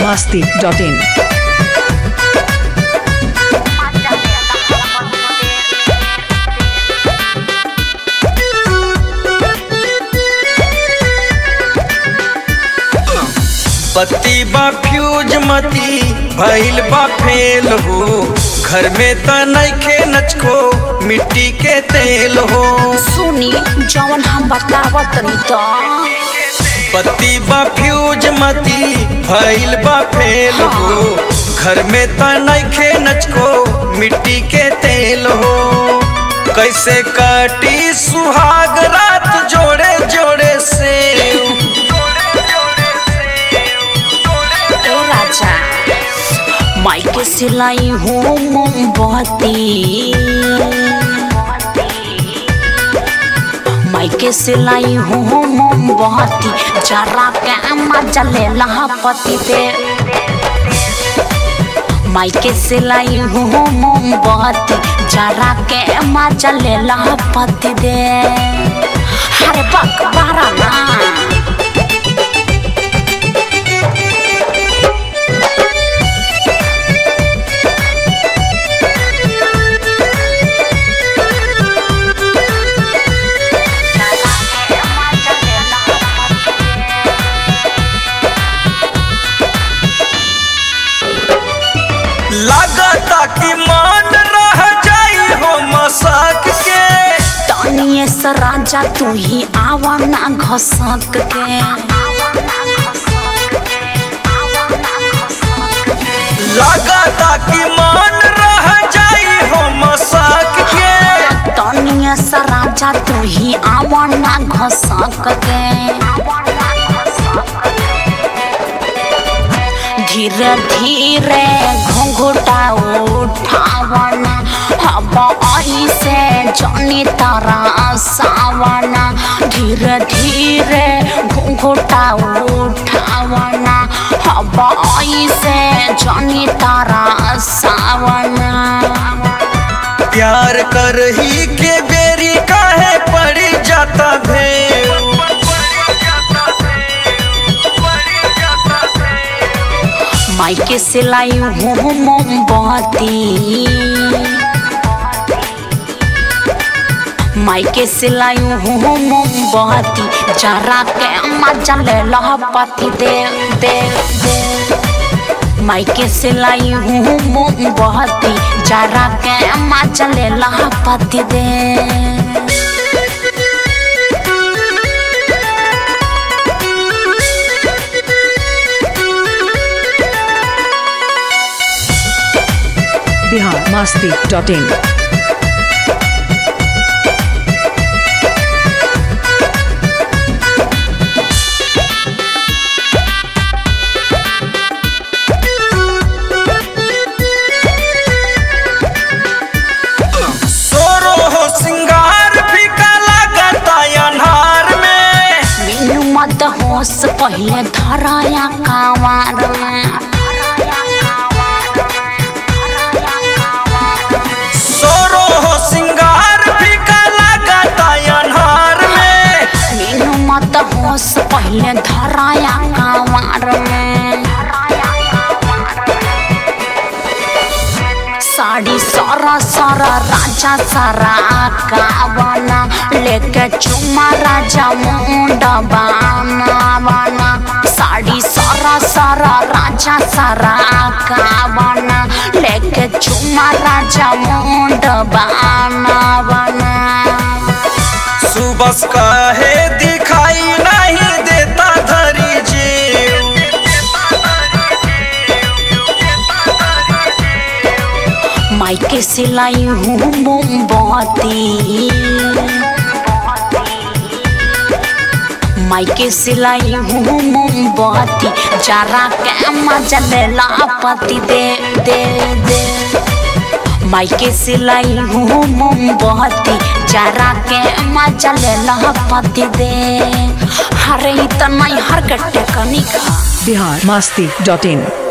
biharmasti.in। पति बा फ्यूज मती भइल बा फेल हो, घर में त नइखे नचको मिट्टी के तेल हो। सुनी जवन हम बतावत नहीं तो पति बा फ्यूज मती भइल बा फेल हो, घर में त नइखे नचको मिट्टी के तेल हो। कैसे काटी सुहाग रात जोड़े जोड़े से माइके सिलाई हूँ मोमबत्ती, माइके सिलाई हूँ मोमबत्ती, जरा के मजा ले लहा पति दे। माइके सिलाई हूँ मोमबत्ती, जरा के मजा ले लहा पति दे। हर बक बारा ना लागता कि मान रह जाई हो मसक के। तनिए से राजा तू ही आवा ना घसक के। लागता कि मान रह जाई हो मसक के। तनिए से राजा तू ही आवा ना घसक के। धीरे धीरे घुंघटा उठावना, हवा ऐसे जानी तारा सावना। धीरे धीरे घुंघटा उठावना, हवा ऐसे जानी तारा सावना। प्यार कर ही के बेरी काहे पड़ी जाता भेल। माइके सिलाई हूँ मोमबत्ती, माइके सिलाई हूँ मोमबत्ती, जरा के मजा ले लहा पति दे दे दे। माइके सिलाई हूँ मोमबत्ती, जरा के मजा ले लहा पति दे। biharmasti.in। सोरो हो सिंगार फीका लागता अन्हार में। मीनू मत होश पहले धराया कांवार में। सोरो हो सिंगार फीका लागता अन्हार में। मीनू मत होश पहले धराया कांवार में। साड़ी सारा सारा राजा सारा कावना, लेके चुमा राजा मुंडा बाना बाना। साड़ी सारा सारा राजा सारा कावना, लेके चुमा राजा मुंडा बाना बाना। सुबह काहे दिखाई नहीं देता धरी जीव। माइके सिलाई हूँ मोमबत्ती, माइके सिलाई हूँ मोमबत्ती, जरा के मजा ले ला पति दे दे दे। माइके सिलाई हूँ मोमबत्ती, जरा के मजा ले ला पति दे। हरे इतना हर गट्टे कनिका biharmasti.in।